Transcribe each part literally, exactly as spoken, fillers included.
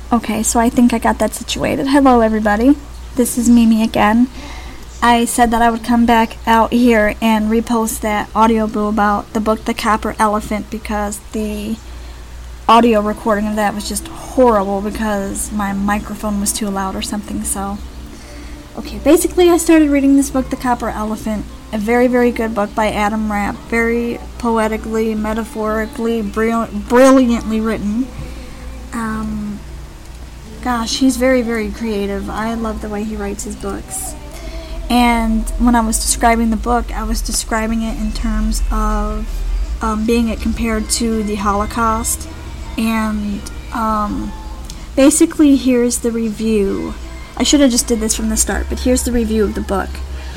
Okay, so I think I got that situated. Hello, everybody. This is Mimi again. I said that I would come back out here and repost that audio boo about the book The Copper Elephant because the audio recording of that was just horrible because my microphone was too loud or something, so... Okay, basically I started reading this book, The Copper Elephant, a very, very good book by Adam Rapp, very poetically, metaphorically, brill- brilliantly written. Um... Gosh, he's very, very creative. I love the way he writes his books. And when I was describing the book, I was describing it in terms of um, being it compared to the Holocaust. And um, basically, here's the review. I should have just did this from the start, but here's the review of the book.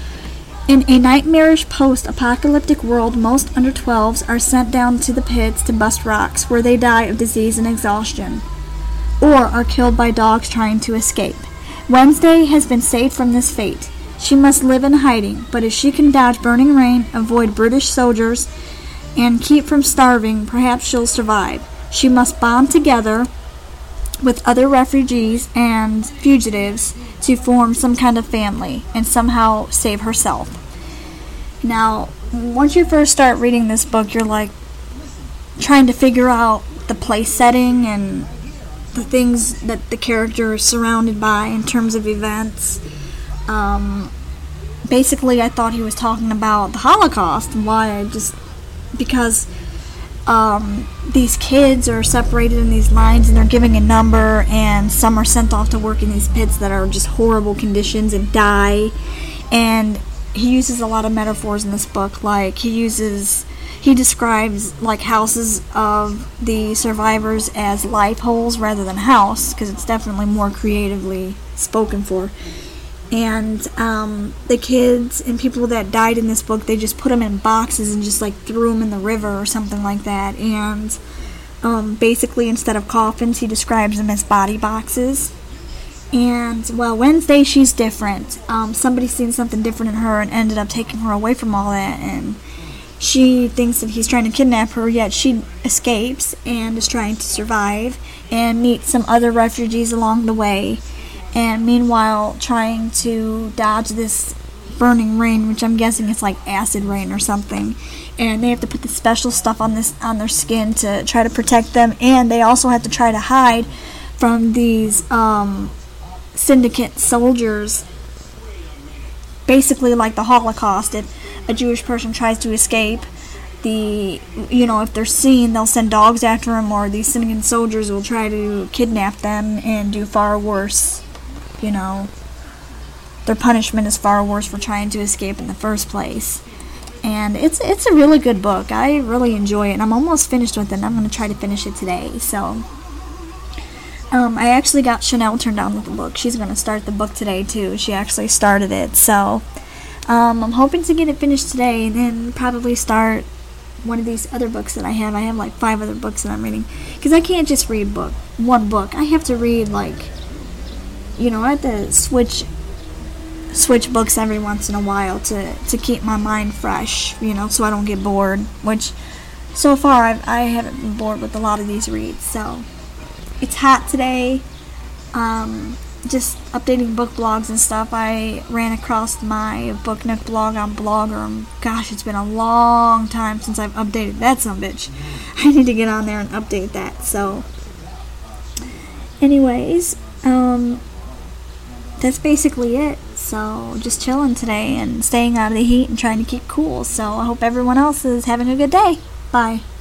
In a nightmarish post-apocalyptic world, most under twelves are sent down to the pits to bust rocks, where they die of disease and exhaustion, or are killed by dogs trying to escape. Wednesday has been saved from this fate. She must live in hiding, but if she can dodge burning rain, avoid British soldiers, and keep from starving, perhaps she'll survive. She must bond together with other refugees and fugitives to form some kind of family and somehow save herself. Now, once you first start reading this book, you're like trying to figure out the place setting and the things that the character is surrounded by in terms of events. Um, basically, I thought he was talking about the Holocaust and why I just... because um, these kids are separated in these lines and they're giving a number, and some are sent off to work in these pits that are just horrible conditions and die. And he uses a lot of metaphors in this book. Like, he uses... He describes, like, houses of the survivors as life holes rather than house, because it's definitely more creatively spoken for. And um, the kids and people that died in this book, they just put them in boxes and just, like, threw them in the river or something like that. And um, basically, instead of coffins, he describes them as body boxes. And, well, Wednesday, she's different. Um, somebody's seen something different in her and ended up taking her away from all that, and she thinks that he's trying to kidnap her, yet she escapes and is trying to survive and meet some other refugees along the way. And meanwhile, trying to dodge this burning rain, which I'm guessing is like acid rain or something. And they have to put the special stuff on this on their skin to try to protect them. And they also have to try to hide from these um, syndicate soldiers. Basically like the Holocaust. If a Jewish person tries to escape, the you know if they're seen, they'll send dogs after them, or these syndicate soldiers will try to kidnap them and do far worse. You know, their punishment is far worse for trying to escape in the first place. And it's it's a really good book. I really enjoy it, and I'm almost finished with it, and I'm going to try to finish it today. So, um, I actually got Chanel turned on with the book. She's going to start the book today, too. She actually started it, so... Um, I'm hoping to get it finished today and then probably start one of these other books that I have. I have like five other books that I'm reading. Because I can't just read book one book. I have to read like, you know, I have to switch switch books every once in a while to, to keep my mind fresh, you know, so I don't get bored. Which, so far, I've, I haven't been bored with a lot of these reads. So, it's hot today. Um... Just updating book blogs and stuff. I ran across my Book Nook blog on Blogger. Gosh, it's been a long time since I've updated that sumbitch. I need to get on there and update that. So, anyways, um, that's basically it. So, just chilling today and staying out of the heat and trying to keep cool. So, I hope everyone else is having a good day. Bye.